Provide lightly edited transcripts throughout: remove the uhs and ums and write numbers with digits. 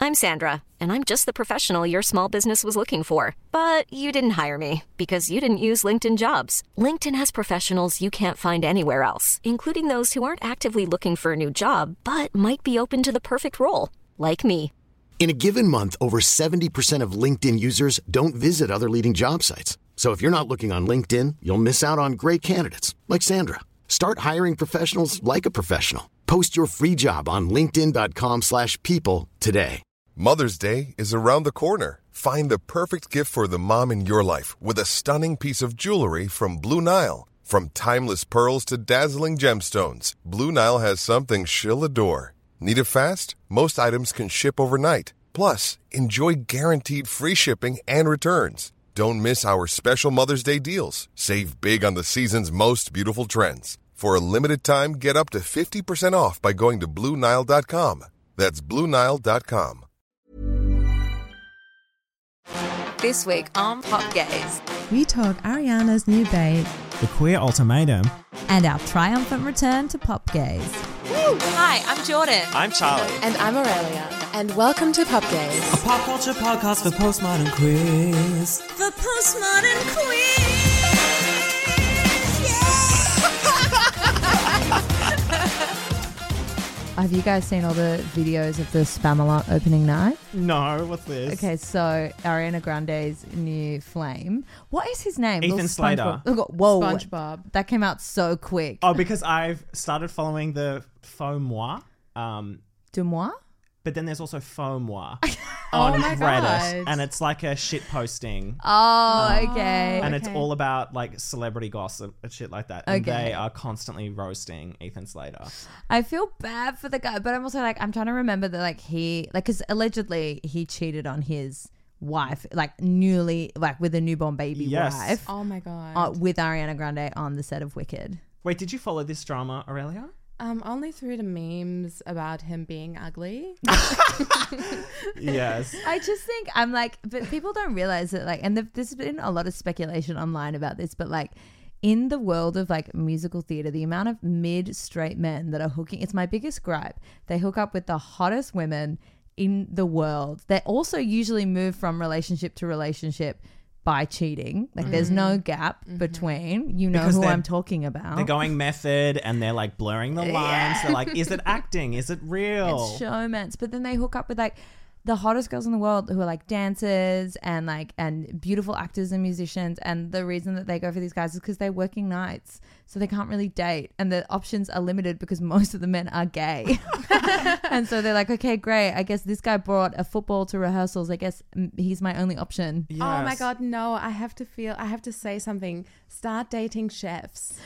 I'm Sandra, and I'm just the professional your small business was looking for. But you didn't hire me because you didn't use LinkedIn Jobs. LinkedIn has professionals you can't find anywhere else, including those who aren't actively looking for a new job, but might be open to the perfect role, like me. In a given month, over 70% of LinkedIn users don't visit other leading job sites. So if you're not looking on LinkedIn, you'll miss out on great candidates like Sandra. Start hiring professionals like a professional. Post your free job on linkedin.com/people today. Mother's Day is around the corner. Find the perfect gift for the mom in your life with a stunning piece of jewelry from Blue Nile. From timeless pearls to dazzling gemstones, Blue Nile has something she'll adore. Need it fast? Most items can ship overnight. Plus, enjoy guaranteed free shipping and returns. Don't miss our special Mother's Day deals. Save big on the season's most beautiful trends. For a limited time, get up to 50% off by going to BlueNile.com. That's BlueNile.com. This week on Pop Gaze, we talk Ariana's new babe, The Queer Ultimatum, and our triumphant return to Pop Gaze. Woo! Hi, I'm Jordan. I'm Charlie. And I'm Aurelia. And welcome to Pop Gaze, A pop culture podcast for postmodern queers. The postmodern queer! Have you guys seen all the videos of the Spamalot opening night? No, what's this? Okay, so Ariana Grande's new flame. What is his name? Ethan Little Slater. SpongeBob. Whoa. SpongeBob. That came out so quick. Oh, because I've started following the Faux Moi. De moi? But then there's also Faux Moi Oh on my Reddit. God. And it's like a shit posting. Oh, okay. And it's all about like celebrity gossip and shit like that. And Okay. they are constantly roasting Ethan Slater. I feel bad for the guy, but I'm also like, I'm trying to remember that because allegedly he cheated on his wife, with a newborn baby Yes. wife, Oh my God. with Ariana Grande on the set of Wicked. Wait, did you follow this drama, Aurelia? Only through the memes about him being ugly. Yes. I just think I'm like, but people don't realize that there's been a lot of speculation online about this, but like in the world of like musical theater, the amount of mid-straight men that are hooking, it's my biggest gripe. They hook up with the hottest women in the world. They also usually move from relationship to relationship by cheating. Like there's no gap between, Because who they're- I'm talking about. They're going method and they're like blurring the lines. They're like, is it acting? Is it real? It's showmance. But then they hook up with like the hottest girls in the world who are like dancers and beautiful actors and musicians. And the reason that they go for these guys is because they're working nights. So they can't really date. And the options are limited because most of the men are gay. And so they're like, okay, great. I guess this guy brought a football to rehearsals. I guess he's my only option. Yes. Oh my God, no. I have to say something. Start dating chefs.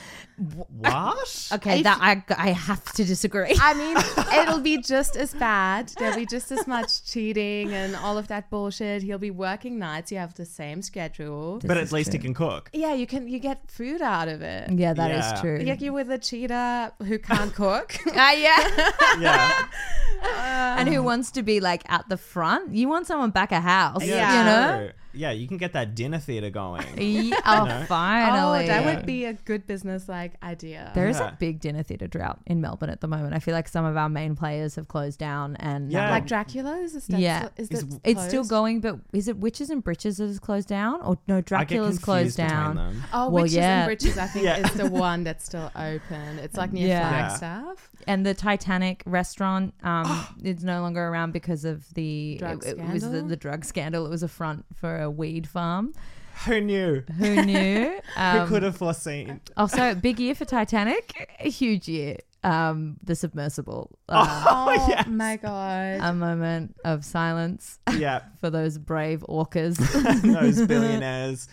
What? Okay, I have to disagree. I mean, it'll be just as bad. There'll be just as much cheating and all of that bullshit. He'll be working nights. You have the same schedule. But at least he can cook. Yeah, you get food out of it. Yeah, that is Yeah. true. Like you're with a cheater who can't cook. Yeah. Yeah. And who wants to be like at the front? You want someone back of house, Yeah. you know? True. Yeah, you can get that dinner theater going. Yeah, oh, finally. Oh, that would be a good business idea. There is Yeah. a big dinner theatre drought in Melbourne at the moment. I feel like some of our main players have closed down, and Yeah. Like Dracula is it it's still closed? going. But is it Witches and Britches that is closed down, or no? I get Dracula's closed confused between down. them. Oh, Well, Witches yeah. and Britches, I think, Yeah. is the one that's still open. It's like near Yeah. Flagstaff. And the Titanic restaurant is no longer around because of the Drug it was scandal? the drug scandal. It was a front for a weed farm. Who knew? Who knew? Who could have foreseen? Also, big year for Titanic. A huge year. The submersible. Oh yes. my God. A moment of silence Yeah, for those brave orcas. those billionaires.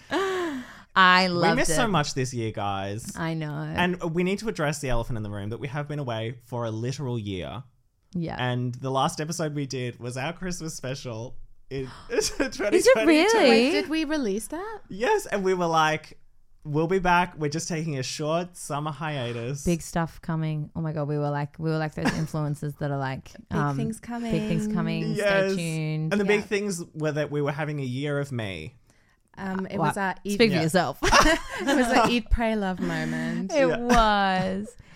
I We loved missed it. so much this year, guys. I know. And we need to address the elephant in the room that we have been away for a literal year. yeah. And the last episode we did was our Christmas special in 2022. Is it really? Wait, did we release that? Yes, and we were like, we'll be back. We're just taking a short summer hiatus. Big stuff coming. Oh my God, we were like those influencers that are like Big things coming. Big things coming. Yes. Stay tuned. And the big Yeah. things were that we were having a year of me. It Wow. was our eat, Speak for Yeah. yourself. it was an eat, pray, love moment. It was.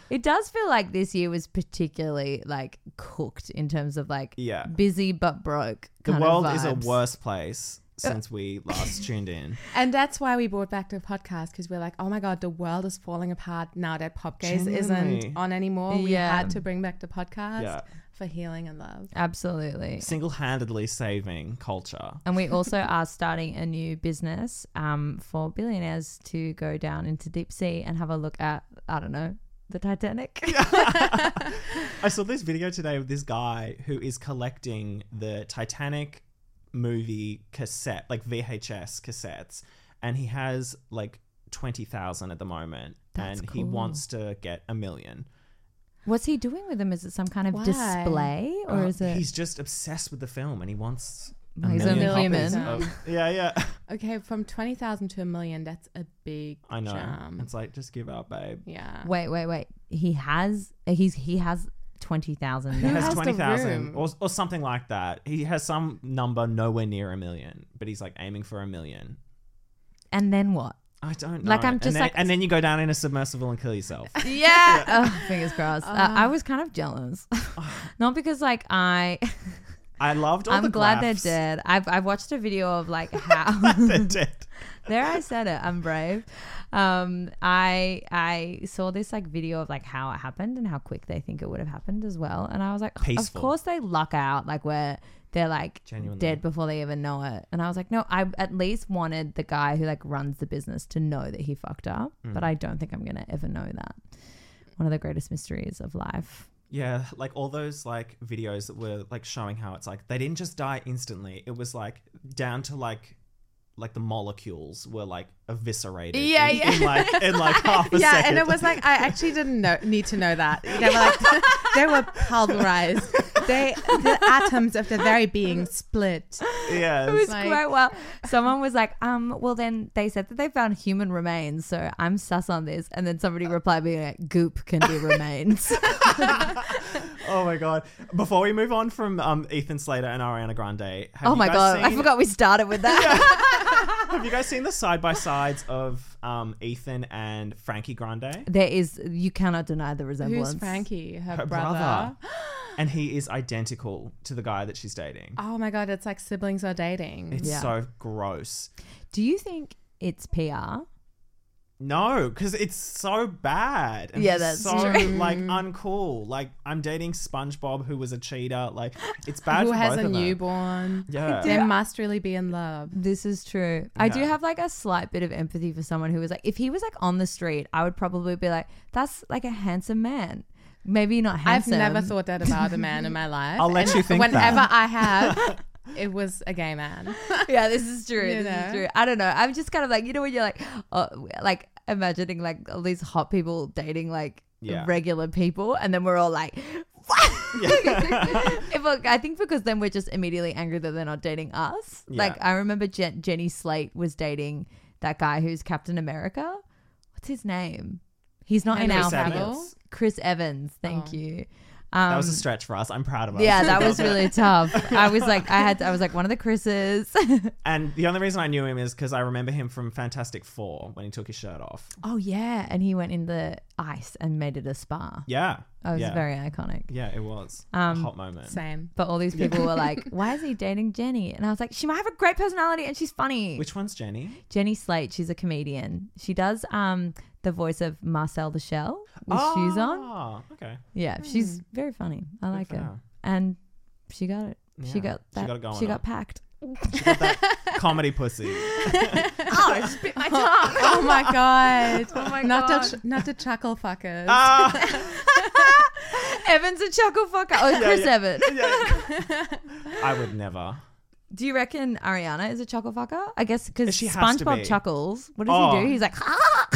It does feel like this year was particularly like cooked in terms of like Yeah. busy but broke. The kind of world is a vibes. worse place since we last tuned in. And that's why we brought back the podcast, because we're like, oh my God, the world is falling apart now that Pop Gaze Genuinely. isn't on anymore. We Yeah. had to bring back the podcast Yeah. for healing and love. Absolutely. Single-handedly saving culture. And we also are starting a new business for billionaires to go down into deep sea and have a look at, I don't know, the Titanic. I saw this video today of this guy who is collecting the Titanic movie cassette, like VHS cassettes, and he has like 20,000 at the moment. That's and he cool. wants to get 1 million. What's he doing with them? Is it some kind of Why? display or is it? He's just obsessed with the film and he wants He's a copies human. of- yeah. Okay, from 20,000 to 1 million, that's a big I know. jump. It's like, just give up, babe. Yeah. Wait. He has 20,000. He Who has has the 20,000 room? or something like that. He has some number nowhere near 1 million, but he's like aiming for 1 million. And then what? I don't know. Like, I'm just and then you go down in a submersible and kill yourself. Yeah. Oh, fingers crossed. I was kind of jealous. Not because like I loved all the I'm glad graphs. they're dead. I've watched a video of like how They're dead. there I said it. I'm brave. I saw this like video of like how it happened and how quick they think it would have happened as well. And I was like, Peaceful. of course they luck out like where they're like Genuinely. dead before they even know it. And I was like, no, I at least wanted the guy who like runs the business to know that he fucked up. But I don't think I'm gonna ever know that. One of the greatest mysteries of life. Yeah, like all those like videos that were like showing how it's like they didn't just die instantly. It was like down to like the molecules were like eviscerated. Yeah, in, yeah. in like half a Yeah, second. and it was like, I actually didn't need to know that. They were like, they were pulverized. The atoms of the very being split. yeah. It was Like- quite well. Someone was like, well then they said that they found human remains, so I'm sus on this. And then somebody replied being like, goop can be remains. Oh my god! Before we move on from Ethan Slater and Ariana Grande, have Oh you my guys god, I seen- forgot we started with that. Have you guys seen the side by sides of Ethan and Frankie Grande? There is, you cannot deny the resemblance. Who's Frankie? Her, Her brother. And he is identical to the guy that she's dating. Oh my God, it's like siblings are dating. It's Yeah. so gross. Do you think it's PR? No, because it's so bad. And Yeah, he's that's so true. like uncool. Like I'm dating SpongeBob, who was a cheater. Like it's bad. Who for has both a of them. newborn. Yeah. They must really be in love. This is true. I do Yeah. have like a slight bit of empathy for someone who was like, if he was like on the street, I would probably be like, that's like a handsome man. Maybe not I've handsome. never thought that about a man in my life. I'll let And you think whenever that. I have, it was a gay man. Yeah, this is true. You This is know? true. I don't know. I'm just kind of like, you know, when you're like imagining like all these hot people dating like Yeah. regular people, and then we're all like, what? I think because then we're just immediately angry that they're not dating us. Yeah. Like I remember Jenny Slate was dating that guy who's Captain America. What's his name? He's not in Henry our Chris family. Evans. Chris Evans. Thank Oh. you. That was a stretch for us. I'm proud of us. Yeah, that was really tough. I was like one of the Chris's. And the only reason I knew him is because I remember him from Fantastic Four when he took his shirt off. Oh yeah, and he went in the ice and made it a spa. Yeah. That was yeah. very iconic. Yeah, it was a hot moment. Same. But all these people were like, why is he dating Jenny? And I was like, she might have a great personality and she's funny. Which one's Jenny? Jenny Slate, she's a comedian. She does the voice of Marcel the Shell with shoes on. Oh, okay. Yeah, she's very funny. I like for her. her. And she got it. Yeah, She got she that. got it going She on. got packed. She got that comedy pussy. Oh, I spit my tongue. Oh my God. Oh my not God. not the chuckle fuckers. Evan's a chuckle fucker. Oh, Chris Evans. I would never. Do you reckon Ariana is a chuckle fucker? I guess because She has to be. SpongeBob chuckles. What does Oh. he do? He's like,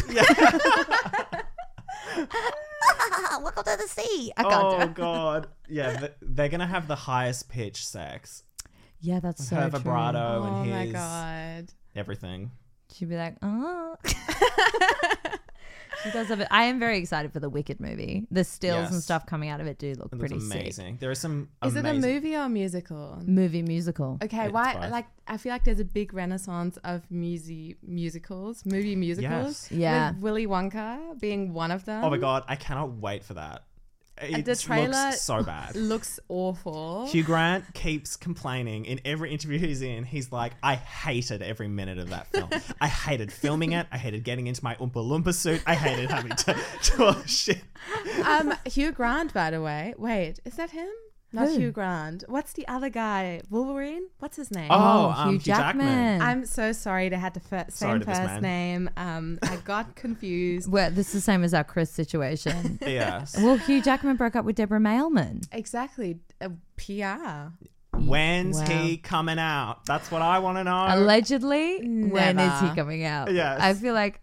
welcome to the sea. I can't do Oh it. god. Yeah, they're gonna have the highest pitch sex. Yeah, that's so Her true. vibrato Oh and my his God. everything. She'd be like, oh. She does have it. I am very excited for the Wicked movie. The stills and Yes. stuff coming out of it do look It pretty looks sick. amazing. There are some Is it a amazing- movie or a musical? Movie musical. Okay, It's why? both. Like, I feel like there's a big renaissance of movie musicals. Yes. Yeah. With Willy Wonka being one of them. Oh my god, I cannot wait for that. It the trailer looks so bad. looks awful. Hugh Grant keeps complaining in every interview he's in. He's like, I hated every minute of that film. I hated filming it. I hated getting into my Oompa Loompa suit. I hated having to do all this shit. Hugh Grant, by the way. Wait, is that him? Not Who? Hugh Grant. What's the other guy? Wolverine? What's his name? Hugh Jackman. I'm so sorry they had the Sorry same to this first man. name. I got confused. Well, this is the same as our Chris situation. Yes. Well, Hugh Jackman broke up with Deborah Mailman. Exactly. PR. When's Wow. he coming out? That's what I want to know. Allegedly, when is he Never. coming out? Yes. I feel like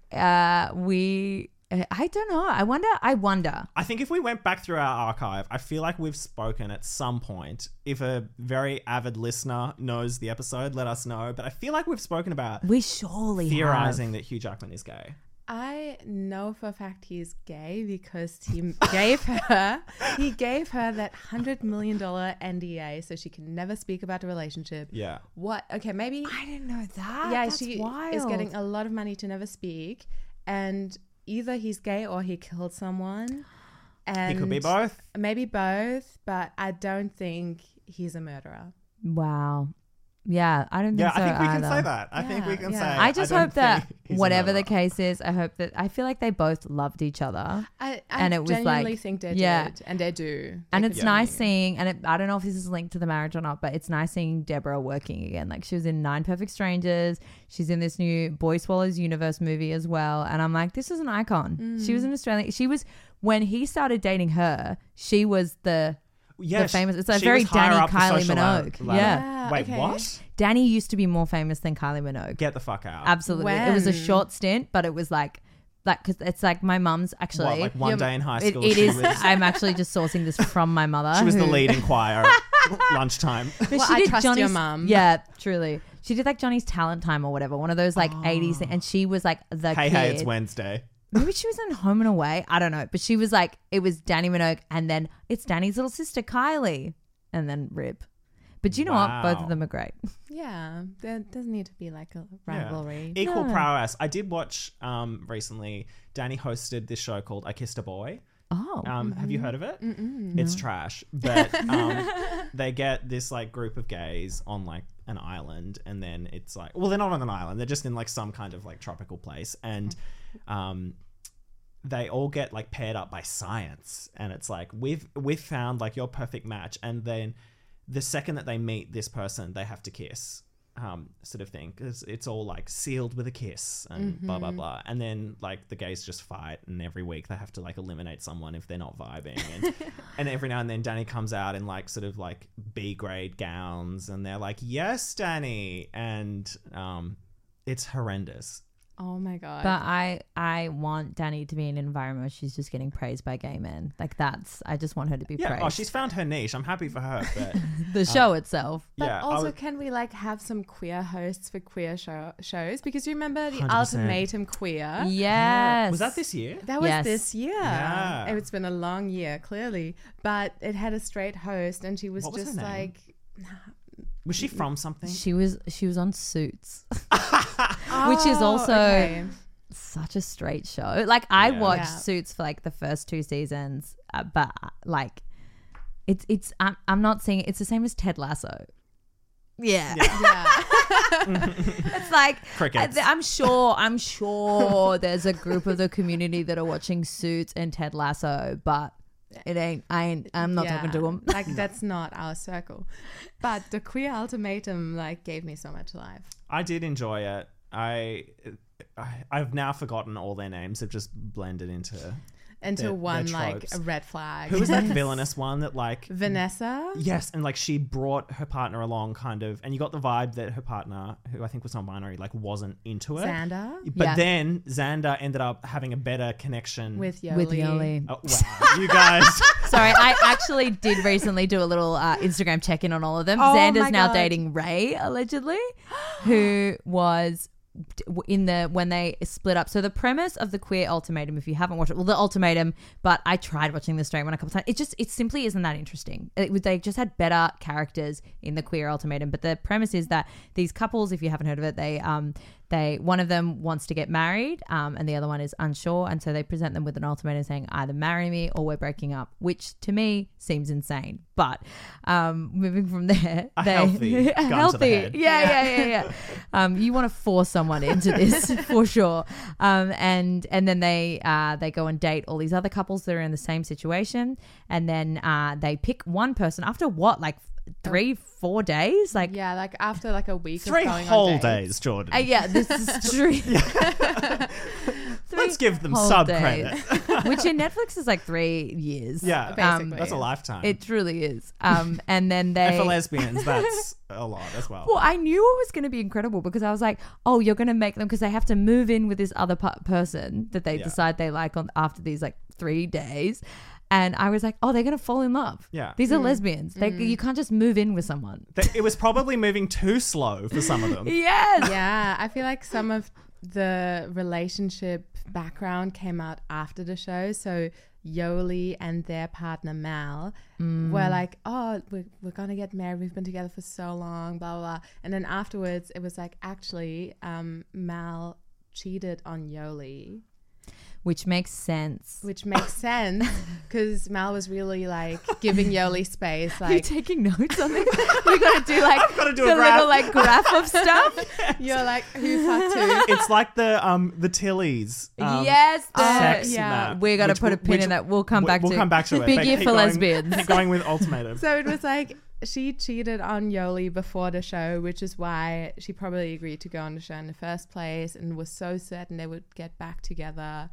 I don't know. I wonder. I think if we went back through our archive, I feel like we've spoken at some point. If a very avid listener knows the episode, let us know. But I feel like we've spoken about We surely theorizing have. that Hugh Jackman is gay. I know for a fact he's gay because he gave her that $100 million NDA so she can never speak about the relationship. Yeah. What? Okay, maybe. I didn't know that. Yeah, That's she wild. is getting a lot of money to never speak, and either he's gay or he killed someone. And He could be both. Maybe both, but I don't think he's a murderer. Wow. Yeah, I don't think Yeah, so I think we can either. say that. I think we can yeah. say. I just don't hope that think he's a whatever the murderer. case is, I feel like they both loved each other. I And it was genuinely like- think they yeah. did, and they do. And They it's could nice do. seeing, I don't know if this is linked to the marriage or not, but it's nice seeing Deborah working again. Like she was in 9 Perfect Strangers. She's in this new Boy Swallows Universe movie as well. And I'm like, this is an icon. She was an Australian. She was, when he started dating her, she was the famous. It's like she very was higher Danny up the Kylie social Minogue. ladder. Yeah. Wait, okay. what? Danny used to be more famous than Kylie Minogue. Get the fuck out. Absolutely. It was a When? short stint, but it was like, because it's like my mum's actually. What, like one day in high It, school? it she is. was, I'm actually just sourcing this from my mother. she was the who- lead in choir at lunchtime. But Well, she I did trust your Johnny's, mum. Yeah, truly. She did like Johnny's Talent Time or whatever, one of those like 80s things, and she was like the Hey, kid. hey, it's Wednesday. Maybe she was in Home and Away. I don't know, but she was like, it was Danny Minogue, and then it's Danny's little sister Kylie, and then Rib. But you know what? Both Wow. of them are great. Yeah, there doesn't need to be like a Yeah. rivalry. Equal No. prowess. I did watch recently. Danny hosted this show called I Kissed a Boy. Oh, Have you heard of it? It's trash, but they get this like group of gays on like an island, and then it's like, well, they're not on an island; they're just in like some kind of like tropical place, and they all get like paired up by science, and it's like we've found like your perfect match, and then the second that they meet this person, they have to kiss. Sort of thing, because it's all like sealed with a kiss and blah blah blah, and then like the gays just fight, and every week they have to like eliminate someone if they're not vibing, and and every now and then Danny comes out in like sort of like B grade gowns, and they're like, yes, Danny, and it's horrendous. Oh my god! but I want Danny to be in an environment where she's just getting praised by gay men. Like I just want her to be Yeah, praised. oh, she's found her niche. I'm happy for her, but the show itself. But yeah, I also, would- can we like have some queer hosts for queer shows? Because you remember the 100%. Ultimatum Queer? Yes. was that this year? That was Yes. this year. Yeah. It's been a long year, clearly. But it had a straight host, and she was What was her just name? like, Was she from something? She was on Suits, which is also okay. such a straight show. Like I Yeah. watched Yeah. Suits for like the first 2 seasons, but like it's I'm not seeing it's the same as Ted Lasso. Yeah. It's like Crickets. I'm sure there's a group of the community that are watching Suits and Ted Lasso, but I'm not talking to them. Like that's not our circle. But the Queer Ultimatum like gave me so much life. I did enjoy it. I've now forgotten all their names. They've just blended into. Until They're one like tropes. a red flag. Who was that villainous one that like? Vanessa? Yes, and like she brought her partner along, kind of, and you got the vibe that her partner, who I think was non-binary, like wasn't into it. Xander? But Yeah. then Xander ended up having a better connection With Yoli. With Yoli. Oh, wow, you guys! Sorry, I actually did recently do a little Instagram check-in on all of them. Oh Xander's my now God. dating Ray, allegedly, who was when they split up. So the premise of the Queer Ultimatum, if you haven't watched it, well, the Ultimatum, but I tried watching the straight one a couple times. It simply isn't that interesting. They just had better characters in the Queer Ultimatum. But the premise is that these couples, if you haven't heard of it, they one of them wants to get married, and the other one is unsure, and so they present them with an ultimatum saying either marry me or we're breaking up, which to me seems insane. But moving from there, healthy gun to the head. Yeah. You want to force someone into this for sure. And then they go and date all these other couples that are in the same situation, and then they pick one person after what, like 3-4 days, like Yeah, like after like a week 3 of going whole on dates. days, Jordan. yeah, this is true. Let's give them whole sub days. credit. Which in Netflix is like 3 years. Yeah, Basically. that's a lifetime. It truly is. And then they and for lesbians, that's a lot as well. Well, I knew it was going to be incredible because I was like, oh, you're going to make them, because they have to move in with this other person that they decide they like after these like 3 days. And I was like, oh, they're going to fall in love. Yeah. These are lesbians. You can't just move in with someone. It was probably moving too slow for some of them. Yes. Yeah, I feel like some of the relationship background came out after the show. So Yoli and their partner Mal were like, oh, we're going to get married. We've been together for so long, blah, blah, blah. And then afterwards, it was like, actually, Mal cheated on Yoli. Which makes sense. Which makes sense because Mal was really like giving Yoli space. Are you Like, taking notes on this? We got to do like I've gotta do a the graph. little like graph of stuff. you're like, who fucked who? It's like the Tillies. Yes. Sex yeah. map, We're going to which put a will- pin which in that. We'll come back we'll to come back to it. Big but year keep for going- lesbians. Keep going with ultimatum. So it was like she cheated on Yoli before the show, which is why she probably agreed to go on the show in the first place and was so certain they would get back together.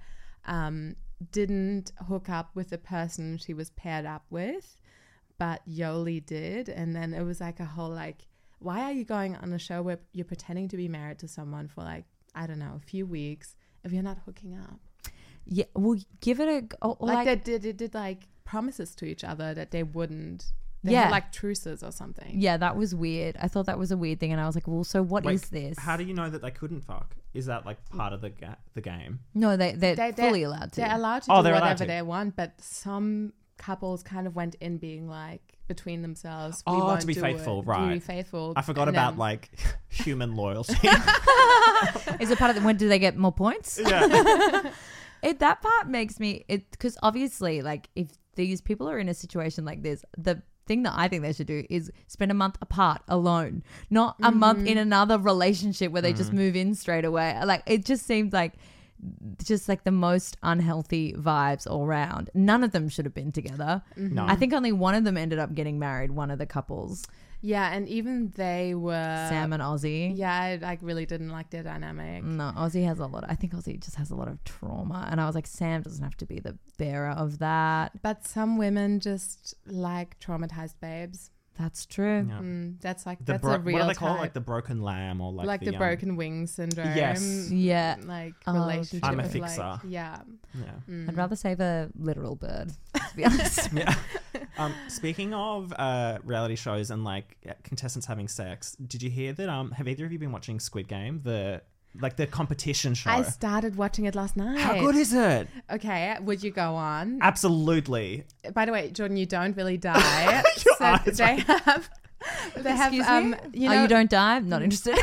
Didn't hook up with the person she was paired up with, but Yoli did. And then it was like a whole like, why are you going on a show where you're pretending to be married to someone for like, I don't know, a few weeks if you're not hooking up? Yeah, we'll give it a Like they did like promises to each other that they wouldn't. They Yeah. had like truces or something. Yeah, that was weird. I thought that was a weird thing, and I was like, well, so what is Wait, this? How do you know that they couldn't fuck? Is that like part of the game? No, they're They're fully allowed to. They're allowed to Oh, do they're allowed whatever to. they want, but some couples kind of went in being like between themselves. we Oh, won't to be do faithful, it, right. To be faithful. I forgot And about then- like human loyalty. Is it part of the, when do they get more points? Yeah. That part makes me, because obviously, like, if these people are in a situation like this, the thing that I think they should do is spend a month apart alone, not a month in another relationship where they just move in straight away. Like, it just seems like just like the most unhealthy vibes all around. None of them should have been together. No. I think only one of them ended up getting married, one of the couples, Yeah, and even they were Sam and Ozzy. Yeah, I like really didn't like their dynamic. No, Ozzy has a lot. I think Ozzy just has a lot of trauma. And I was like, Sam doesn't have to be the bearer of that. But some women just like traumatized babes. That's true. Yeah. That's like The that's a real what do they call it? type. Like the broken lamb or like the broken wing syndrome. Yes. Yeah. Like Oh, relationship. I'm a with, fixer. Like, yeah. Yeah. I'd rather save a literal bird, to be honest. Yeah. Speaking of reality shows and like contestants having sex, did you hear that? Have either of you been watching Squid Game? The competition show. I started watching it last night. How good is it? Okay, would you go on? Absolutely. By the way, Jordan, you don't really die. Your so eyes they have Excuse me? you Oh, know, you don't die? I'm not interested.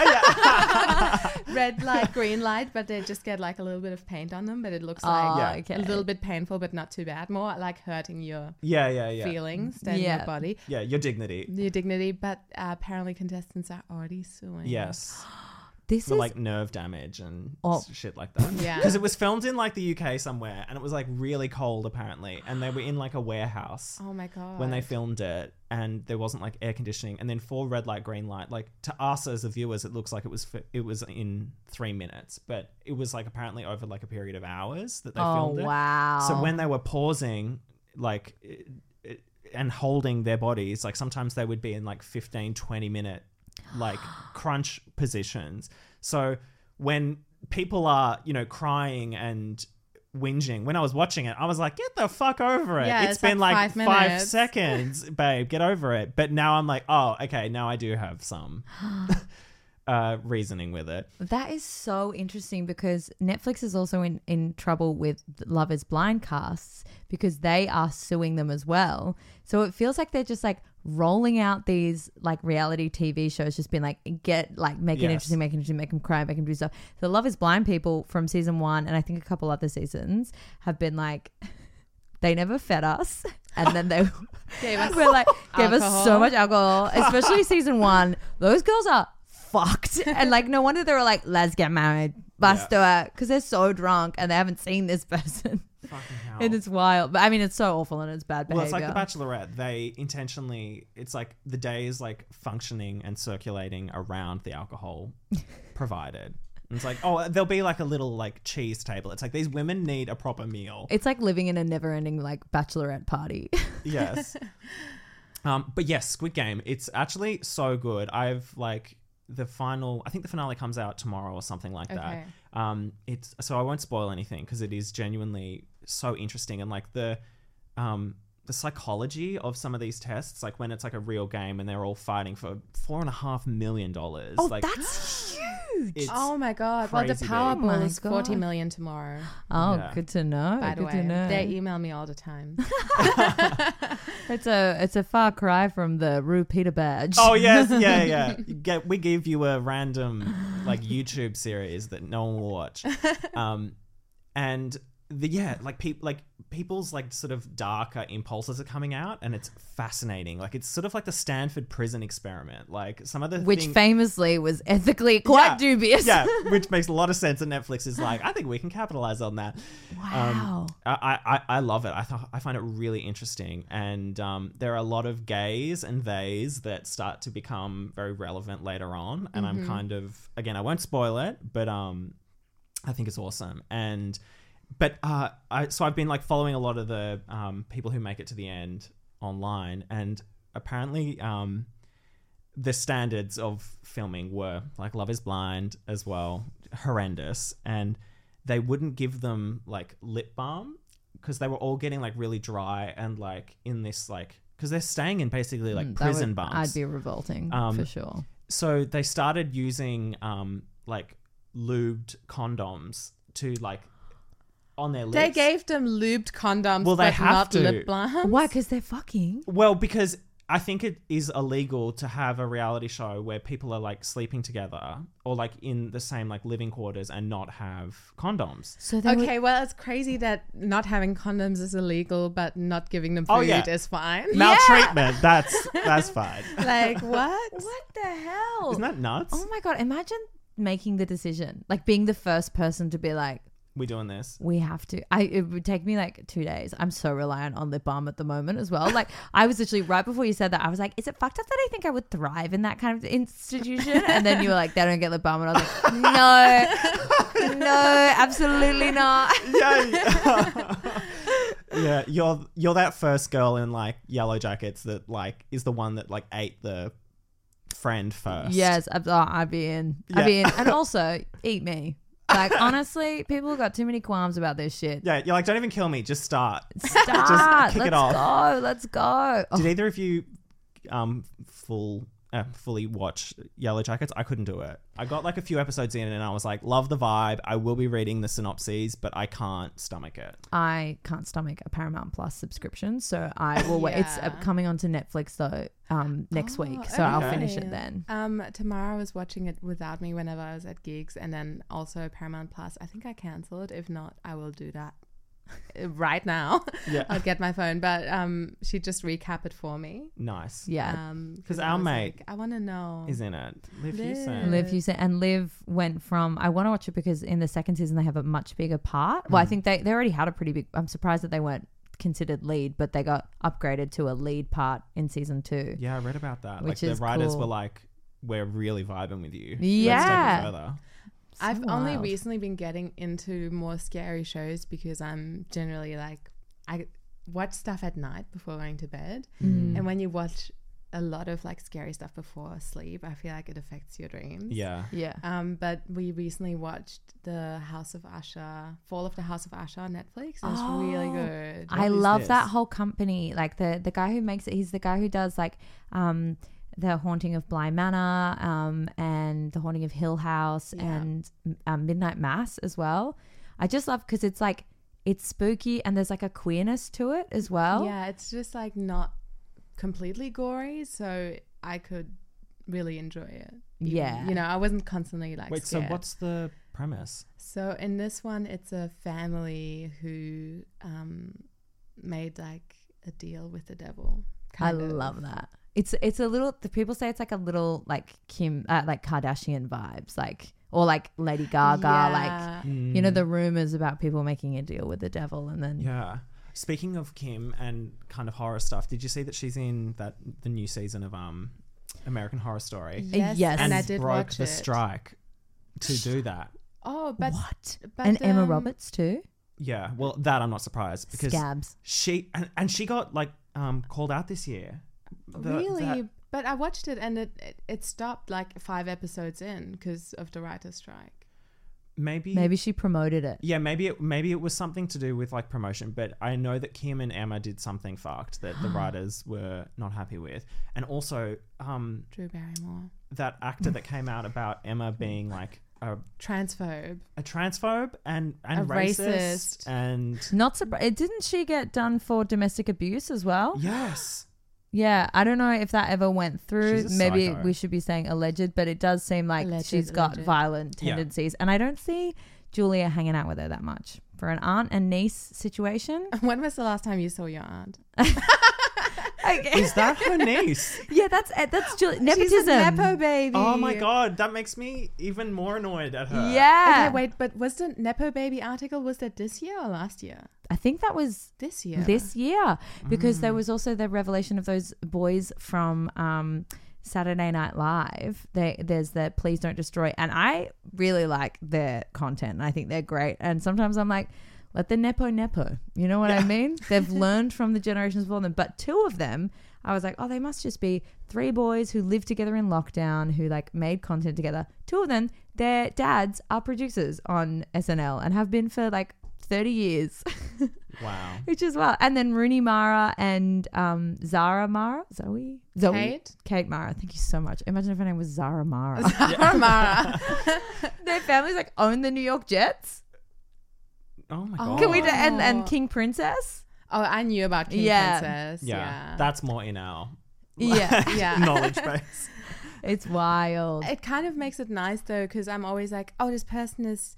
red light, green light, but they just get like a little bit of paint on them, but it looks Oh, like okay. a little bit painful, but not too bad. More like hurting your Yeah. feelings than Yeah. your body, Yeah, your dignity. your dignity. But apparently contestants are already suing. Yes. This For is like nerve damage and Oh. shit like that. Yeah. Because it was filmed in like the UK somewhere and it was like really cold apparently. And they were in like a warehouse Oh my god. when they filmed it and there wasn't like air conditioning. And then for red light, green light, like to us as the viewers, it looks like it was in 3 minutes. But it was like apparently over like a period of hours that they filmed it. wow. So when they were pausing, like, and holding their bodies, like sometimes they would be in like 15, 20 minute, like crunch positions. So when people are, crying and whinging, when I was watching it, I was like, get the fuck over it. Yeah, It's been like 5 5 minutes. seconds, babe, get over it. But now I'm like, oh, okay, now I do have some. reasoning with it. That is so interesting because Netflix is also in trouble with Love is Blind casts because they are suing them as well. So it feels like they're just like rolling out these like reality TV shows, just being like, make it interesting, make them cry, make them do stuff. The Love is Blind people from season 1 and I think a couple other seasons have been like, they never fed us, and then they gave us so much alcohol, especially season 1. Those girls are fucked, and like no wonder they were like, let's get married, let's do it, because they're so drunk and they haven't seen this person. Fucking hell. And it's wild, but I mean it's so awful and it's bad behavior. Well, it's like The Bachelorette. They intentionally, it's like the day is like functioning and circulating around the alcohol provided. And it's like, oh, there'll be like a little like cheese table. It's like these women need a proper meal. It's like living in a never-ending like bachelorette party. Yes. But yes, Squid Game. It's actually so good. I've like I think the finale comes out tomorrow or something like that. It's so I won't spoil anything because it is genuinely so interesting, and like the psychology of some of these tests, like when it's like a real game and they're all fighting for $4.5 million. Oh, like, that's huge. Oh my God. Well, the crazy Powerball big. is 40 million tomorrow. Oh, Yeah. good to know. By the Good to way, know. they email me all the time. It's a far cry from the Rue Peter badge. Oh yes, yeah. We give you a random like YouTube series that no one will watch, and people's like sort of darker impulses are coming out, and it's fascinating. Like it's sort of like the Stanford prison experiment. Like some of the which famously was ethically quite dubious. Yeah, which makes a lot of sense. And Netflix is like, I think we can capitalize on that. Wow. I love it. I find it really interesting, and there are a lot of gays and theys that start to become very relevant later on. And I'm kind of, again, I won't spoil it, but I think it's awesome. But I've been like following a lot of the people who make it to the end online, and apparently the standards of filming were like Love is Blind as well, horrendous, and they wouldn't give them like lip balm because they were all getting like really dry and like in this like, because they're staying in basically like prison bumps. I'd be revolting for sure. So they started using like lubed condoms to like on their lips. They gave them lubed condoms, Well, they but have not to. lip balms. Why? Because they're fucking. Well, because I think it is illegal to have a reality show where people are like sleeping together or like in the same like living quarters and not have condoms. So they Okay, well, it's crazy that not having condoms is illegal, but not giving them food is fine. Maltreatment, that's fine. Like, what? What the hell? Isn't that nuts? Oh my God. Imagine making the decision, like being the first person to be like, We doing this? we have to. It would take me like 2 days. I'm so reliant on lip balm at the moment as well. Like I was literally right before you said that, I was like, is it fucked up that I think I would thrive in that kind of institution? And then you were like, they don't get lip balm. And I was like, no, absolutely not. Yeah, you're that first girl in like yellow jackets that like is the one that like ate the friend first. Yes, I'd be in. I'd be in. And also, eat me. Like, honestly, people have got too many qualms about this shit. Yeah, you're like, don't even kill me, just start. Start. Just kick it off. Let's go. Did either of you fully watch Yellow Jackets? I couldn't do it. I got like a few episodes in and I was like, love the vibe. I will be reading the synopses, but I can't stomach it. I can't stomach a Paramount Plus subscription, so I will wait. It's coming onto Netflix though next week, so I'll finish it then. Tamara was watching it without me whenever I was at gigs, and then also Paramount Plus. I think I cancelled. If not, I will do that right now. Yeah. I'll get my phone, but she just recap it for me. Nice. Yeah. Because I our was mate like, I want to know. is in it. Liv Liv. Hewson. Liv Hewson, and Liv went from, I want to watch it because in the second season they have a much bigger part. Well, I think they already had a pretty big, I'm surprised that they weren't considered lead, but they got upgraded to a lead part in season 2. Yeah, I read about that. Which like is the writers cool. were like, we're really vibing with you. Yeah. Let's take it further. I've So only wild. recently been getting into more scary shows because I'm generally like, I watch stuff at night before going to bed. And when you watch a lot of like scary stuff before sleep, I feel like it affects your dreams. Yeah. Yeah. But we recently watched the House of Usher, Fall of the House of Usher on Netflix. It was really good. I What is love this? that whole company. Like the guy who makes it, he's the guy who does like The Haunting of Bly Manor, and The Haunting of Hill House, and Midnight Mass as well. I just love because it's like it's spooky and there's like a queerness to it as well. Yeah, it's just like not completely gory, so I could really enjoy it. Yeah. You know, I wasn't constantly like Wait, scared. so what's the premise? So in this one, it's a family who made like a deal with the devil. I kind of. love that. It's a little. The people say it's like a little like Kim, like Kardashian vibes, like or like Lady Gaga, Yeah. like you know the rumors about people making a deal with the devil, and then Yeah. Speaking of Kim and kind of horror stuff, did you see that she's in the new season of American Horror Story? Yes. and I And did broke watch the it. strike to do that. Oh, but what? but, And Emma Roberts too. Yeah, well, that I'm not surprised because Scabs. she and she got like called out this year. really. But I watched it and it stopped like 5 episodes in because of the writer's strike. Maybe she promoted it. yeah, maybe it was something to do with like promotion, but I know that Kim and Emma did something fucked that the writers were not happy with. And also Drew Barrymore. that actor that came out about Emma being like a Transphobe. transphobe and A racist racist. and Not surprised. Didn't she get done for domestic abuse as well? yes. Yeah, I don't know if that ever went through. She's a Maybe psycho. we should be saying alleged, but it does seem like she's got Alleged. violent Yeah. tendencies. And I don't see Julia hanging out with her that much. For an aunt and niece situation. When was the last time you saw your aunt? Is that her niece? Yeah, that's Julia. Nepotism. She's a Nepo baby. Oh my god, that makes me even more annoyed at her. Yeah. Okay, wait, but was the Nepo baby article, was that this year or last year? I think that was This year. this year because there was also the revelation of those boys from Saturday Night Live. There's the Please Don't Destroy, and I really like their content and I think they're great, and sometimes I'm like, let the nepo, you know what I mean? They've learned from the generations before them, but 2 of them I was like, oh, they must just be 3 boys who lived together in lockdown who like made content together. 2 of them, their dads are producers on SNL and have been for like 30 years. Wow. Which is wild. And then Rooney Mara and Zara Mara. Zoe? Kate Mara. Thank you so much. Imagine if her name was Zara Mara. Mara. Their families like own the New York Jets. Oh my god. Can we do, and King Princess? Oh, I knew about King Yeah. Princess. Yeah, that's more in our Yeah. Yeah. knowledge base. It's wild. It kind of makes it nice though, because I'm always like, oh, this person is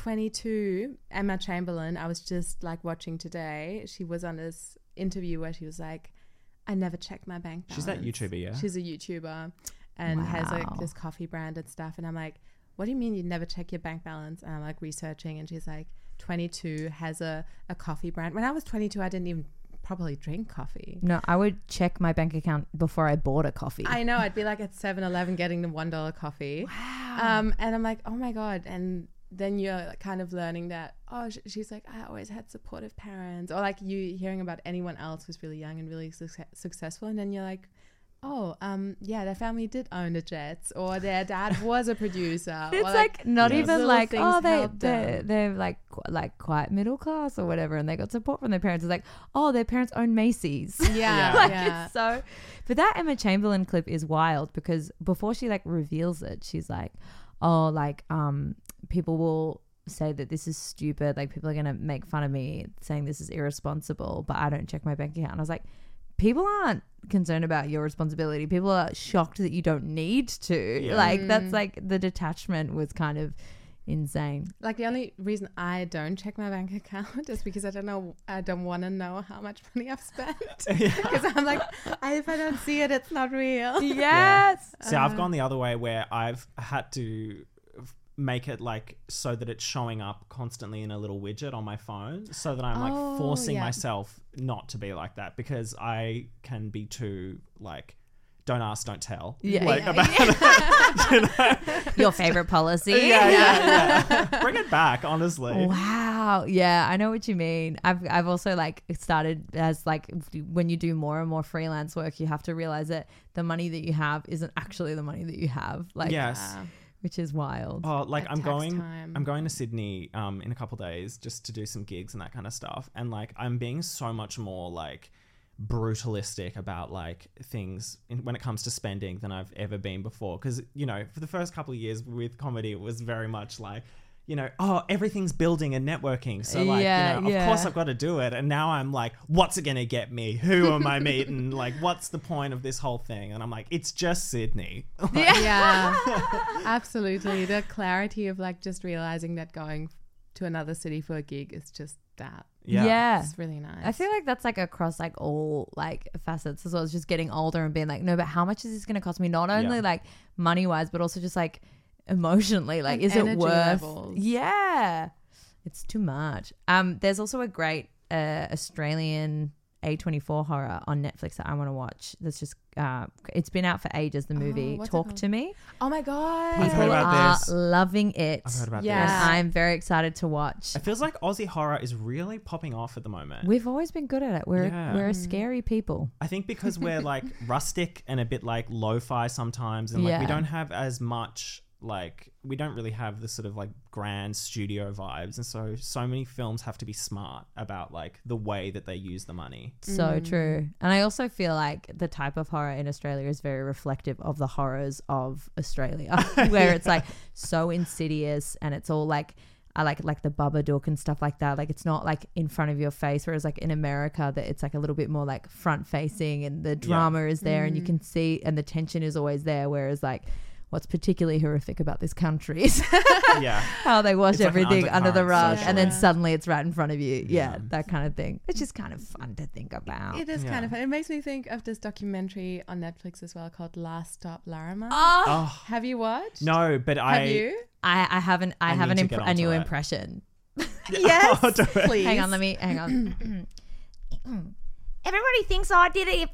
22. Emma Chamberlain, I was just like watching today. She was on this interview where she was like, I never check my bank balance. She's that YouTuber, yeah? She's a YouTuber and has like Wow. this coffee brand and stuff. And I'm like, what do you mean you never check your bank balance? And I'm like researching, and she's like, 22, has a coffee brand. When I was 22, I didn't even probably drink coffee. No, I would check my bank account before I bought a coffee. I know. I'd be like at 7-Eleven getting the $1 coffee. Wow. And I'm like, oh my God. And then you're kind of learning that, oh, she's like, I always had supportive parents. Or like you hearing about anyone else who's really young and really successful. And then you're like, oh, yeah, their family did own the Jets, or their dad was a producer. It's or like not Yes. even little like, things oh, help them. they're like quite middle class or whatever, and they got support from their parents. It's like, oh, their parents own Macy's. Yeah, Like, yeah. it's so. But that Emma Chamberlain clip is wild because before she like reveals it, she's like, oh, like people will say that this is stupid, like people are gonna make fun of me saying this is irresponsible, but I don't check my bank account. And I was like, people aren't concerned about your responsibility. People are shocked that you don't need to. Yeah. Like that's like the detachment was kind of insane. Like the only reason I don't check my bank account is because I don't want to know how much money I've spent. Because I'm like, if I don't see it, it's not real. Yes. See, I've gone the other way where I've had to make it like so that it's showing up constantly in a little widget on my phone so that I'm like Oh, forcing yeah. myself not to be like that because I can be too like don't ask, don't tell. Yeah. Like, Yeah. about you know? Your favorite policy. Yeah. Bring it back, honestly. Wow. Yeah, I know what you mean. I've also like started as like when you do more and more freelance work, you have to realize that the money that you have isn't actually the money that you have. Like, Yes. which is wild. Oh, like At I'm tax going time. I'm going to Sydney in a couple days just to do some gigs and that kind of stuff. And like I'm being so much more like brutalistic about like things when it comes to spending than I've ever been before. Because, you know, for the first couple of years with comedy, it was very much like, you know, oh, everything's building and networking. So like, of course I've got to do it. And now I'm like, what's it going to get me? Who am I meeting? Like, what's the point of this whole thing? And I'm like, it's just Sydney. Yeah, absolutely. The clarity of like just realizing that going to another city for a gig is just that. Yeah. It's really nice. I feel like that's like across like all like facets as well as just getting older and being like, no, but how much is this going to cost me? Not only like money wise, but also just like emotionally, like, and is it energy worth? levels. Yeah, it's too much. There's also a great Australian A24 horror on Netflix that I want to watch. That's just it's been out for ages. The movie what's it Talk called? to Me. Oh my god. I've heard People about are this. loving it. I've heard about Yeah. this. And I'm very excited to watch. It feels like Aussie horror is really popping off at the moment. We've always been good at it. We're a scary people. I think because we're like rustic and a bit like lo-fi sometimes, and like we Yeah. don't have as much, like we don't really have the sort of like grand studio vibes, and so many films have to be smart about like the way that they use the money. So true. And I also feel like the type of horror in Australia is very reflective of the horrors of Australia, where it's like so insidious and it's all like, I like the Babadook and stuff like that. Like it's not like in front of your face, whereas like in America that it's like a little bit more like front facing and the drama is there and you can see and the tension is always there. Whereas like what's particularly horrific about this country is how they wash It's like an everything under the undercurrent rug and then socially. suddenly it's right in front of you. Yeah, that kind of thing. It's just kind of fun to think about. It is kind of fun. It makes me think of this documentary on Netflix as well called Last Stop Larimer. Oh Have you watched? no, but Have you? I have need to get a new onto it. impression. Yes, Oh, do it. please. Hang on. Everybody thinks I did it.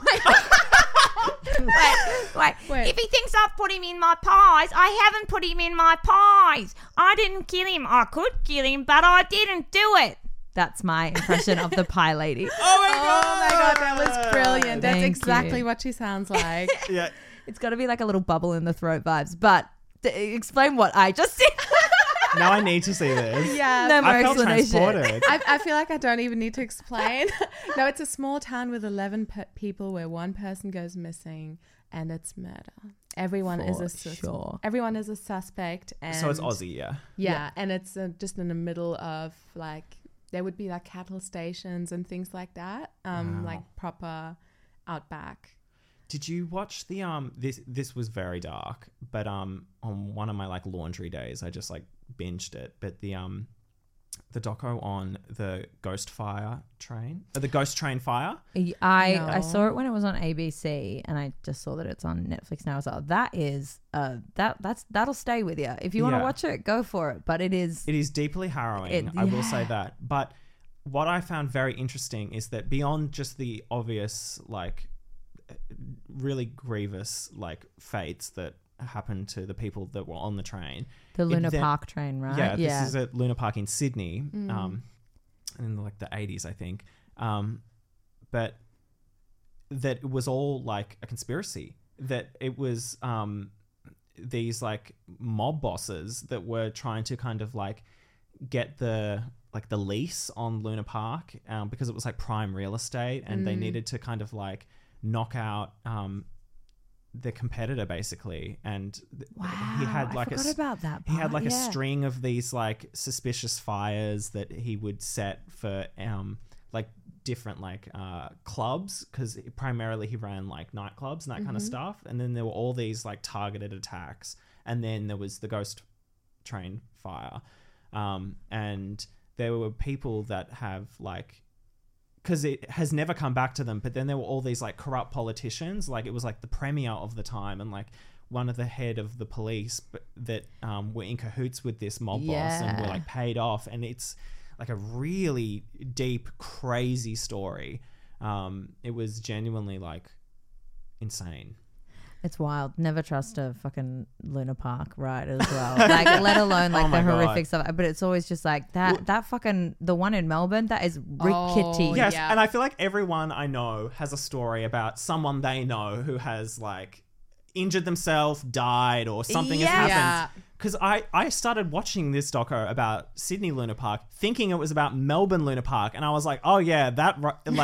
Wait. If he thinks I've put him in my pies, I haven't put him in my pies. I didn't kill him. I could kill him, but I didn't do it. That's my impression of the pie lady. Oh Oh my god, that was brilliant. That's Thank exactly you. what she sounds like. Yeah. It's got to be like a little bubble in the throat vibes. But explain what I just said. Now I need to see this. Yeah. No more I felt explanation. transported. I feel like I don't even need to explain. No, it's a small town with 11 people where one person goes missing and it's murder. Everyone is a sure. Everyone is a suspect. And So it's Aussie, yeah. Yeah, and it's just in the middle of like there would be like cattle stations and things like that, like proper outback. Did you watch the this was very dark, but on one of my like laundry days I just like binged it, but the doco on the Ghost Train fire. I saw it when it was on ABC, and I just saw that it's on Netflix now as well. That is that'll stay with you if you want to Yeah. watch it. Go for it. But it is deeply harrowing. I will say that. But what I found very interesting is that beyond just the obvious like really grievous like fates that happened to the people that were on the train. the Luna Park train, right? Yeah, this is at Luna Park in Sydney, in like the 80s, I think. But that it was all like a conspiracy. That it was these like mob bosses that were trying to kind of like get the lease on Luna Park because it was like prime real estate, and they needed to kind of like knock out the competitor basically, and he had like I forgot about that he had part, like a yeah. string of these like suspicious fires that he would set for like different like clubs, because primarily he ran like nightclubs and that kind of stuff, and then there were all these like targeted attacks, and then there was the Ghost Train fire, and there were people that have like, because it has never come back to them, but then there were all these like corrupt politicians, like it was like the premier of the time and like one of the head of the police that were in cahoots with this mob boss and were like paid off, and it's like a really deep, crazy story. It was genuinely like insane. It's wild. Never trust a fucking Luna Park ride as well. Like, let alone like Oh the my God. horrific stuff. But it's always just like that fucking, the one in Melbourne, that is rickety. Yes, Yeah. and I feel like everyone I know has a story about someone they know who has like injured themselves, died, or something has happened. because I started watching this doco about Sydney Luna Park thinking it was about Melbourne Luna Park, and I was like, oh yeah, that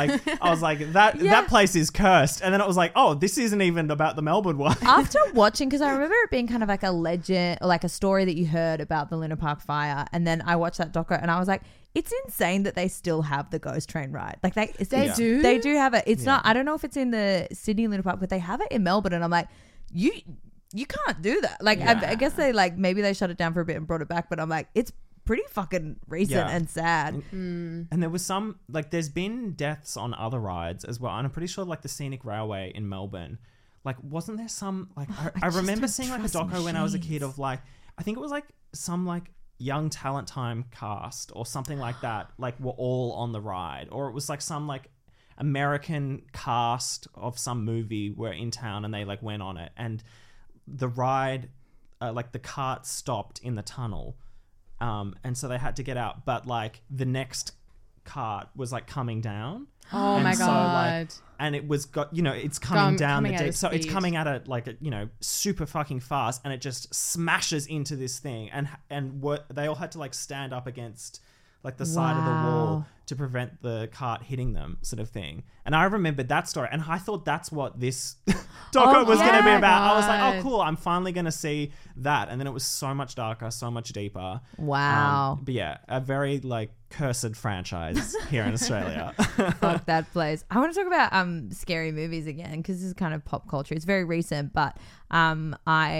place is cursed, and then it was like, oh, this isn't even about the Melbourne one. After watching, because I remember it being kind of like a legend or like a story that you heard about the Luna Park fire, and then I watched that doco and I was like, it's insane that they still have the ghost train ride. Like they do? They do have it. It's not, I don't know if it's in the Sydney Luna Park, but they have it in Melbourne, and I'm like, you can't do that. Like I guess they like maybe they shut it down for a bit and brought it back, but I'm like, it's pretty fucking recent and sad. And there was some like there's been deaths on other rides as well, and I'm pretty sure like the Scenic Railway in Melbourne, like wasn't there some like I remember seeing like a doco when I was a kid of like I think it was like some like Young Talent Time cast or something like that, like were all on the ride, or it was like some like American cast of some movie were in town and they like went on it, and the ride like the cart stopped in the tunnel, and so they had to get out, but like the next cart was like coming down. Oh my God. And it was it's coming down the deep, so it's coming at it like super fucking fast, and it just smashes into this thing, and what they all had to like stand up against like the side of the wall to prevent the cart hitting them, sort of thing. And I remembered that story, and I thought that's what this doco was going to be about. I was like, oh cool, I'm finally going to see that. And then it was so much darker, so much deeper. Wow. But yeah, a very like cursed franchise here in Australia. Fuck that place. I want to talk about scary movies again, because this is kind of pop culture. It's very recent, but I'm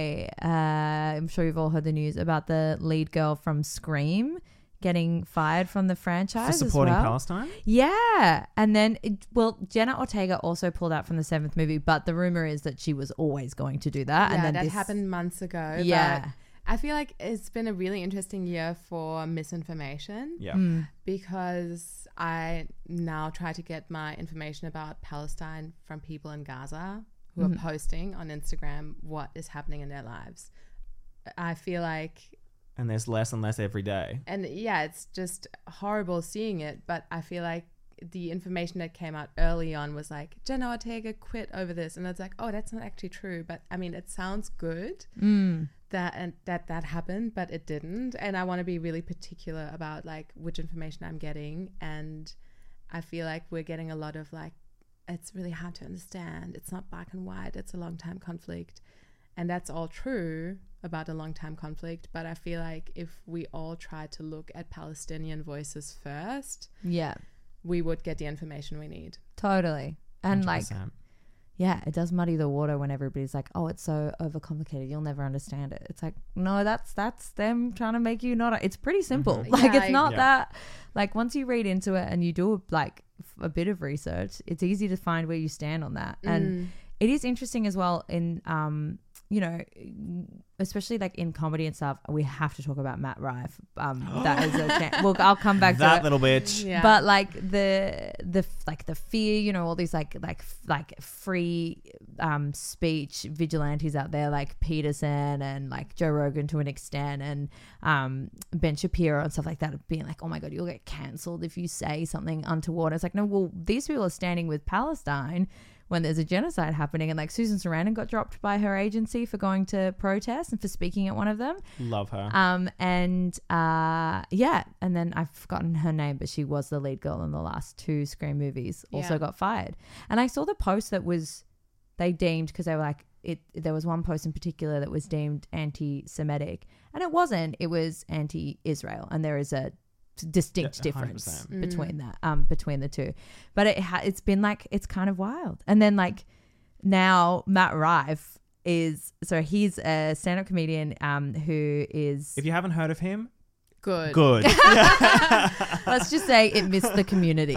sure you've all heard the news about the lead girl from Scream getting fired from the franchise for supporting as well. Palestine. Yeah, and then Jenna Ortega also pulled out from the 7th movie, but the rumor is that she was always going to do that. Yeah, and then that happened months ago. Yeah. But I feel like it's been a really interesting year for misinformation. Yeah. Because I now try to get my information about Palestine from people in Gaza who are posting on Instagram what is happening in their lives. I feel like... And there's less and less every day. And yeah, it's just horrible seeing it. But I feel like the information that came out early on was like, Jenna Ortega quit over this. And it's like, oh, that's not actually true. But I mean, it sounds good that happened, but it didn't. And I want to be really particular about like which information I'm getting. And I feel like we're getting a lot of like, it's really hard to understand. It's not black and white. It's a long time conflict. And that's all true about a long time conflict. But I feel like if we all tried to look at Palestinian voices first, we would get the information we need. Totally. And 100%. like, yeah, it does muddy the water when everybody's like, oh, it's so overcomplicated, you'll never understand it. It's like, no, that's them trying to make you not. It's pretty simple. Like, it's not that. Like, once you read into it and you do like a bit of research, it's easy to find where you stand on that. And it is interesting as well in especially like in comedy and stuff, we have to talk about Matt Rife. That is well, I'll come back to that little bitch. Yeah. But like the fear, all these like free speech vigilantes out there, like Peterson and like Joe Rogan to an extent, and Ben Shapiro and stuff like that, being like, oh my God, you'll get cancelled if you say something untoward. It's like, no, well, these people are standing with Palestine when there's a genocide happening, and like Susan Sarandon got dropped by her agency for going to protest and for speaking at one of them. Love her. And then I've forgotten her name, but she was the lead girl in the last 2 Scream movies, also got fired. And I saw the post that they deemed, because they were like, there was one post in particular that was deemed anti-Semitic, and it wasn't. It was anti-Israel, and there is a distinct difference between that, between the two. But it's been like, it's kind of wild. And then like now Matt Rife he's a stand-up comedian who is, if you haven't heard of him, good. Let's just say it missed the community.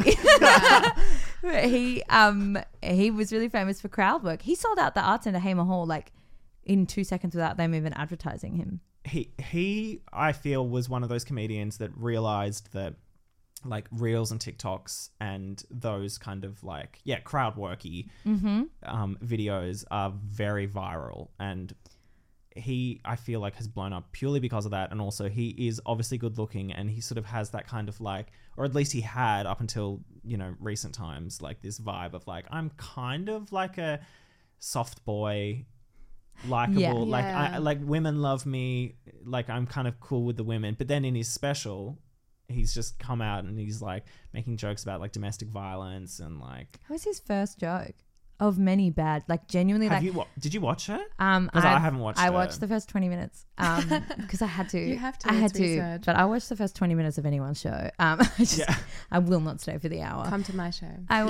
He was really famous for crowd work. He sold out the Arts Centre Hamer Hall like in 2 seconds without them even advertising him. He I feel was one of those comedians that realized that like Reels and TikToks and those kind of like crowd worky videos are very viral, and he, I feel like, has blown up purely because of that. And also he is obviously good looking, and he sort of has that kind of like, or at least he had up until recent times, like this vibe of like, I'm kind of like a soft boy, likable, like women love me, like I'm kind of cool with the women. But then in his special, he's just come out and he's like making jokes about like domestic violence and like. That was his first joke of many bad, like genuinely. Did you watch it? Because I haven't watched it. I watched the first 20 minutes because I had to. You have to. I had it's to, research. but I watched the first 20 minutes of anyone's show. I will not stay for the hour. Come to my show.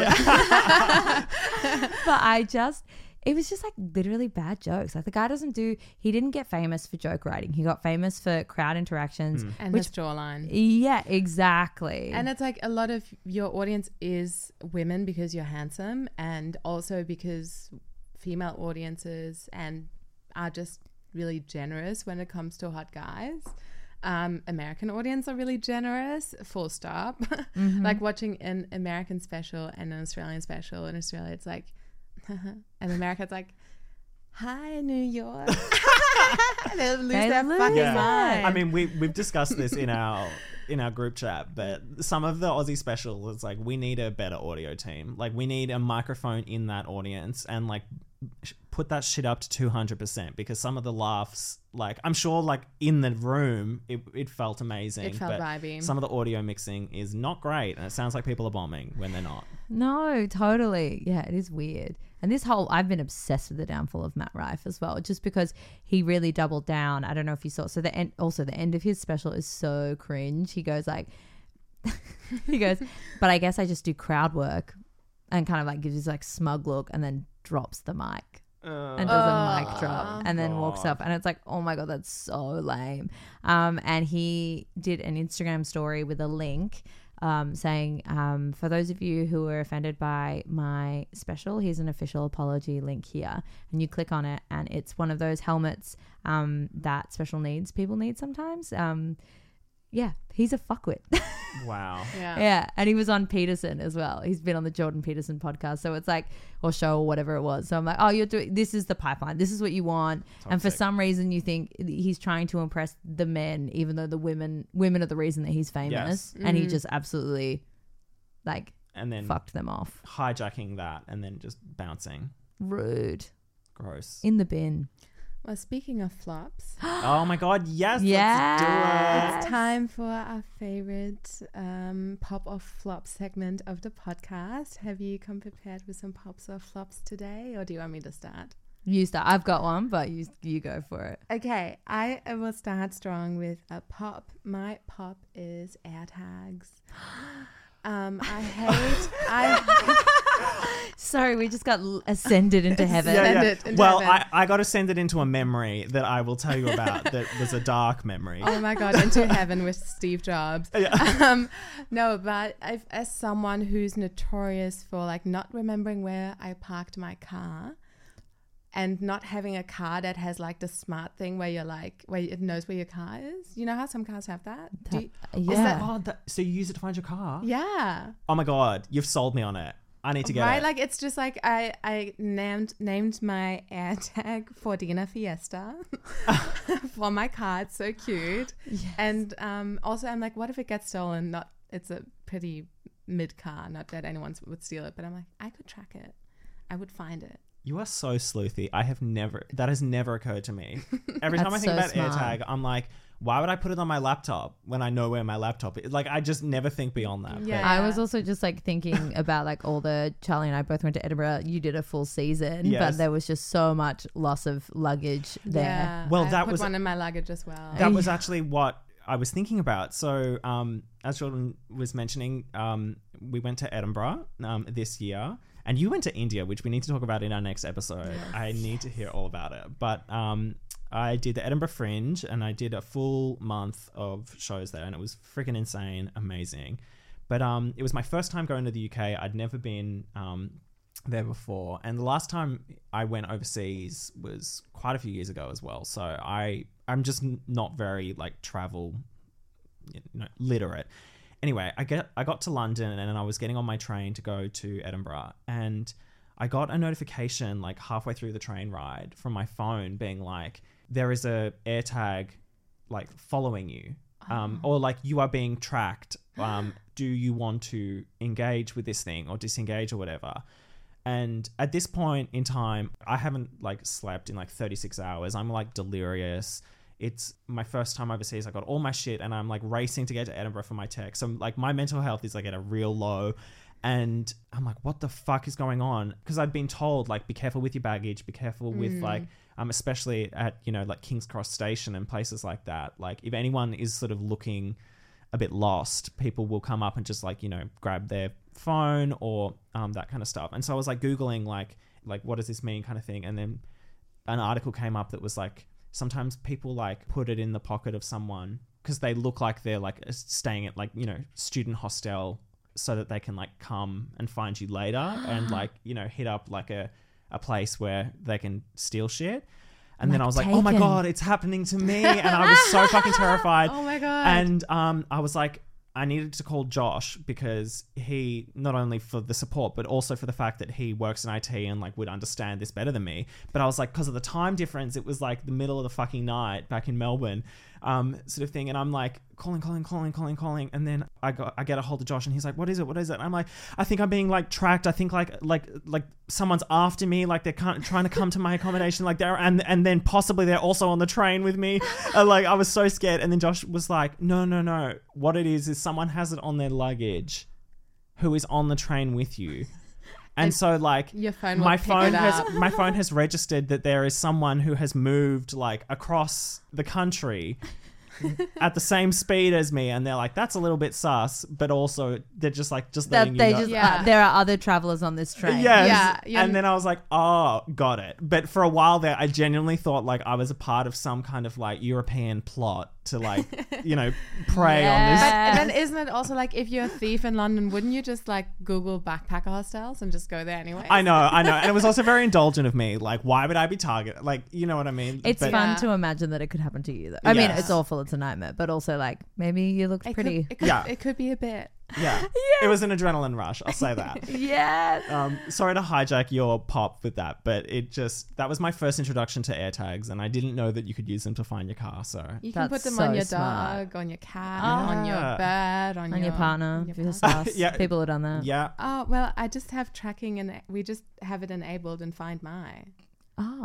But it was just like literally bad jokes. Like the guy he didn't get famous for joke writing. He got famous for crowd interactions. And his jawline. Yeah, exactly. And it's like a lot of your audience is women because you're handsome, and also because female audiences are just really generous when it comes to hot guys. American audience are really generous, full stop. Like watching an American special and an Australian special. In Australia, it's like, and America, it's like, hi, New York. They lose their fucking mind. I mean, we've discussed this in our group chat, but some of the Aussie specials, it's like we need a better audio team. Like we need a microphone in that audience and like put that shit up to 200%, because some of the laughs, like I'm sure like in the room it felt amazing. It felt but vibey. Some of the audio mixing is not great, and it sounds like people are bombing when they're not. No, totally. Yeah, it is weird. And I've been obsessed with the downfall of Matt Rife as well, just because he really doubled down. I don't know if you saw. So the end of his special is so cringe. He goes like, but I guess I just do crowd work, and kind of like gives this like smug look, and then drops the mic. And does a mic drop and then walks off, and it's like, oh my god, that's so lame. And he did an Instagram story with a link saying, for those of you who were offended by my special, here's an official apology link here, and you click on it, and it's one of those helmets that special needs people need sometimes. Yeah, he's a fuckwit. Wow. Yeah, and he was on Peterson as well. He's been on the Jordan Peterson podcast, so it's like, or show, or whatever it was. So I'm like, oh, this is the pipeline. This is what you want. Toxic. And for some reason, you think he's trying to impress the men, even though the women are the reason that he's famous, and he just absolutely like and then fucked them off, hijacking that and then just bouncing. Rude. Gross. In the bin. Well, speaking of flops. Oh my god, yes. Yes. Let's do it. It's time for our favorite pop or flop segment of the podcast. Have you come prepared with some pops or flops today, or do you want me to start? You start. I've got one, but you go for it. Okay, I will start strong with a pop. My pop is AirTags. Sorry, we just got ascended into heaven. Well, I got to send it into a memory that I will tell you about that was a dark memory. Oh my god, into heaven with Steve Jobs. No, but as someone who's notorious for like not remembering where I parked my car, and not having a car that has like the smart thing where you're like, where it knows where your car is. You know how some cars have that? So you use it to find your car? Yeah. Oh my god, you've sold me on it. I need to get it. Like it's just like I named my AirTag Fordina Fiesta for my car. It's so cute. Yes. And also I'm like, what if it gets stolen? It's a pretty mid car, not that anyone would steal it, but I'm like, I could track it. I would find it. You are so sleuthy. That has never occurred to me. Every time I think about smart. AirTag, I'm like, why would I put it on my laptop when I know where my laptop is? Like, I just never think beyond that. Yeah. I was also just like thinking about like Charlie and I both went to Edinburgh. You did a full season, yes. But there was just so much loss of luggage there. Yeah, well, I put one in my luggage as well. That was actually what I was thinking about. So, as Jordan was mentioning, we went to Edinburgh this year. And you went to India, which we need to talk about in our next episode. Yes. I need to hear all about it. But I did the Edinburgh Fringe, and I did a full month of shows there, and it was freaking insane, amazing. But it was my first time going to the UK. I'd never been there before. And the last time I went overseas was quite a few years ago as well. So I'm just not very like travel literate. Anyway, I got to London, and I was getting on my train to go to Edinburgh, and I got a notification like halfway through the train ride from my phone being like, there is a AirTag like following you, or like you are being tracked. Do you want to engage with this thing or disengage or whatever? And at this point in time, I haven't like slept in like 36 hours. I'm like delirious. it's my first time overseas. I got all my shit and I'm like racing to get to Edinburgh for my tech. So like my mental health is like at a real low. And I'm like, what the fuck is going on? Because I'd been told, like, be careful with your baggage, be careful with like, especially at, you know, like King's Cross Station and places like that. Like if anyone is sort of looking a bit lost, people will come up and just like, you know, grab their phone or that kind of stuff. And so I was like Googling like what does this mean kind of thing. And then an article came up that was like, sometimes people like put it in the pocket of someone because they look like they're like staying at like, you know, student hostel so that they can like come and find you later and like, you know, hit up like a place where they can steal shit. And then I was like, oh my God, it's happening to me. And I was so fucking terrified. Oh my God. And I was like, I needed to call Josh because he, not only for the support, but also for the fact that he works in IT and like would understand this better than me. But I was like, because of the time difference, it was like the middle of the fucking night back in Melbourne, sort of thing. And I'm like calling. And then I get a hold of Josh and he's like, what is it? And I'm like, I think I'm being like tracked. I think like someone's after me. Like they're trying to come to my accommodation. Like and then possibly they're also on the train with me. Like I was so scared. And then Josh was like, no. What it is someone has it on their luggage who is on the train with you. And so like your phone my phone has registered that there is someone who has moved like across the country at the same speed as me, and they're like, that's a little bit sus, but also they're just like letting you know. There are other travelers on this train. Yes. Yeah. And then I was like, oh, got it. But for a while there, I genuinely thought like I was a part of some kind of like European plot to like, you know, prey on this. But and then isn't it also like if you're a thief in London, wouldn't you just like Google backpacker hostels and just go there anyway? I know. And it was also very indulgent of me. Like, why would I be targeted? Like, you know what I mean? It's fun to imagine that it could happen to you though. I mean, it's awful, it's a nightmare, but also like maybe you looked pretty. It could be a bit. Yeah. It was an adrenaline rush. I'll say that. Yes. Sorry to hijack your pop with that, but that was my first introduction to AirTags, and I didn't know that you could use them to find your car. So you can put them so on your smart. dog, on your cat, on your bird, on your partner. on your spouse. Yeah. People have done that. Yeah. Oh, well, I just have tracking and we just have it enabled in Find My. Oh.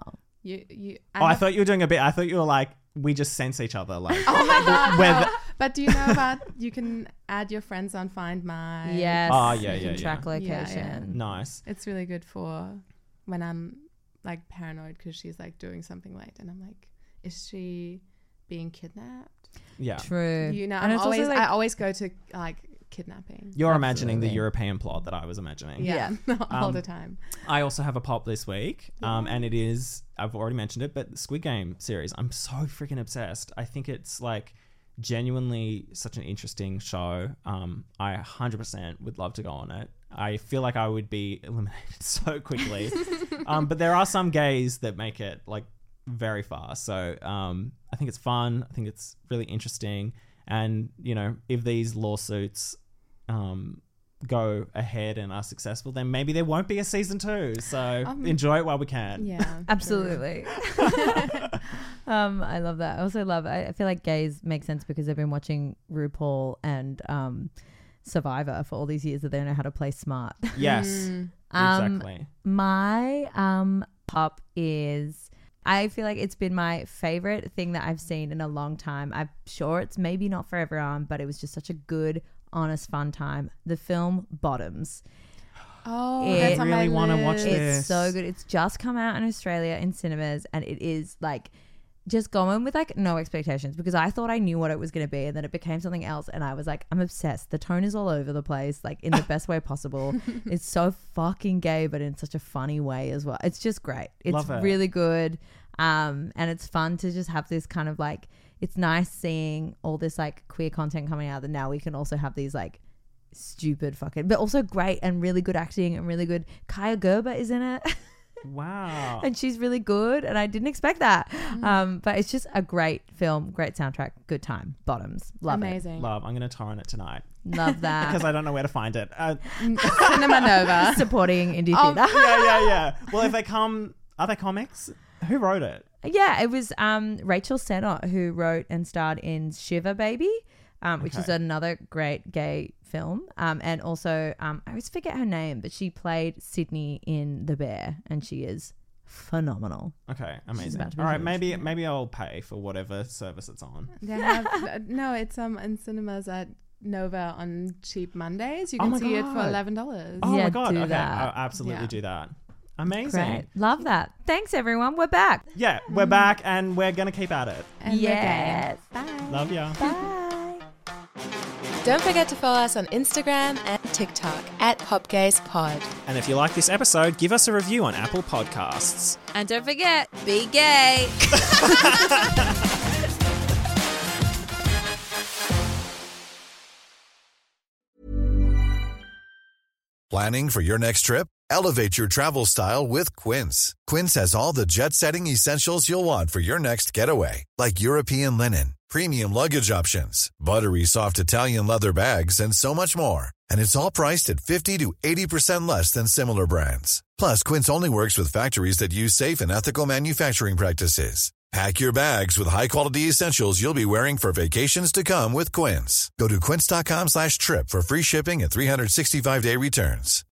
I thought you were doing a bit. I thought you were like, we just sense each other. Like, oh my God. No. But do you know about you can add your friends on Find My? Yes. Oh, yeah, you can track location. Yeah. Nice. It's really good for when I'm like paranoid because she's like doing something late and I'm like, is she being kidnapped? Yeah. True. You know, and I always go to like kidnapping. You're imagining the European plot that I was imagining. Yeah. All the time. I also have a pop this week, and it is, I've already mentioned it, but the Squid Game series. I'm so freaking obsessed. I think it's like genuinely such an interesting show. I 100% would love to go on it. I feel like I would be eliminated so quickly. But there are some gays that make it like very fast. So I think it's fun. I think it's really interesting. And, you know, if these lawsuits go ahead and are successful, then maybe there won't be a season 2. So enjoy it while we can. Yeah, absolutely. I love that. I also love, I feel like gays make sense because they've been watching RuPaul and Survivor for all these years that they know how to play smart. Yes, exactly. My pop is... I feel like it's been my favorite thing that I've seen in a long time. I'm sure it's maybe not for everyone, but it was just such a good, honest, fun time. The film Bottoms. Oh, I really want to watch this. It's so good. It's just come out in Australia in cinemas, and it is like just going with like no expectations because I thought I knew what it was going to be, and then it became something else, and I was like, I'm obsessed. The tone is all over the place, like in the best way possible. It's so fucking gay, but in such a funny way as well. It's just great. It's really good, and it's fun to just have this kind of like. It's nice seeing all this like queer content coming out that now we can also have these like stupid fucking, but also great and really good acting and really good. Kaya Gerber is in it. Wow. And she's really good, and I didn't expect that. But it's just a great film, great soundtrack, good time. Bottoms. Love Amazing. it. Love. I'm going to torrent it tonight. Love that. Because I don't know where to find it. Cinema Nova. Supporting indie theatre. Yeah. Well, if they come, are they comics? Who wrote it? Yeah, it was Rachel Sennott who wrote and starred in Shiver Baby, which is another great gay film. And also, I always forget her name, but she played Sydney in The Bear, and she is phenomenal. Okay, amazing. about to be All right, huge. maybe I'll pay for whatever service it's on. They have no, it's in cinemas at Nova on cheap Mondays. You Oh can my see it for God. $11. Oh Yeah, my god! do Okay, that. I'll absolutely Yeah. do that. Amazing. Great. Love that. Thanks, everyone. We're back. Yeah, we're back and we're gonna keep at it. And we're Yes. gay. Bye. Love ya. Bye. Don't forget to follow us on Instagram and TikTok at PopGazePod. And if you like this episode, give us a review on Apple Podcasts. And don't forget, be gay. Planning for your next trip? Elevate your travel style with Quince. Quince has all the jet-setting essentials you'll want for your next getaway, like European linen, premium luggage options, buttery soft Italian leather bags, and so much more. And it's all priced at 50 to 80% less than similar brands. Plus, Quince only works with factories that use safe and ethical manufacturing practices. Pack your bags with high-quality essentials you'll be wearing for vacations to come with Quince. Go to quince.com/trip for free shipping and 365-day returns.